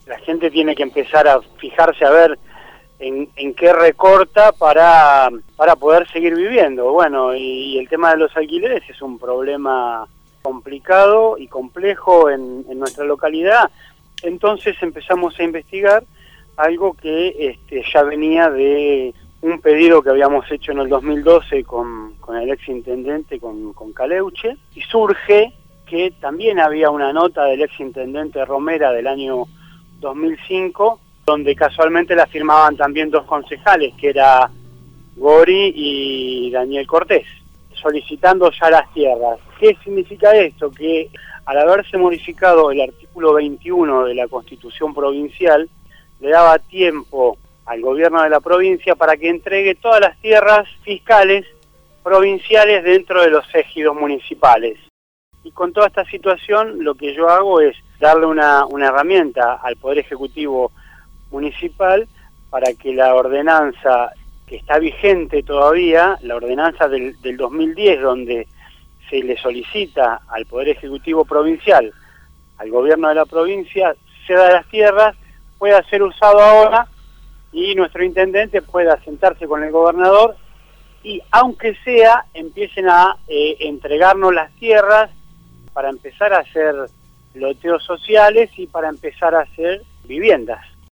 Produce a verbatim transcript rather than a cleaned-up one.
la gente tiene que empezar a fijarse a ver en, en qué recorta para, para poder seguir viviendo. Bueno, y, y el tema de los alquileres es un problema complicado y complejo en, en nuestra localidad. Entonces empezamos a investigar algo que este, ya venía de un pedido que habíamos hecho en el dos mil doce con, con el ex intendente, con, con Caleuche, y surge que también había una nota del ex intendente Romera del año dos mil cinco, donde casualmente la firmaban también dos concejales, que era Gori y Daniel Cortés, solicitando ya las tierras. ¿Qué significa esto? Que al haberse modificado el artículo veintiuno de la Constitución Provincial, le daba tiempo al gobierno de la provincia para que entregue todas las tierras fiscales provinciales dentro de los ejidos municipales. Y con toda esta situación lo que yo hago es darle una, una herramienta al Poder Ejecutivo Municipal para que la ordenanza que está vigente todavía, la ordenanza del, del dos mil diez, donde se le solicita al Poder Ejecutivo Provincial, al gobierno de la provincia, ceda las tierras, pueda ser usado ahora y nuestro intendente pueda sentarse con el gobernador y, aunque sea, empiecen a eh, entregarnos las tierras para empezar a hacer loteos sociales y para empezar a hacer viviendas.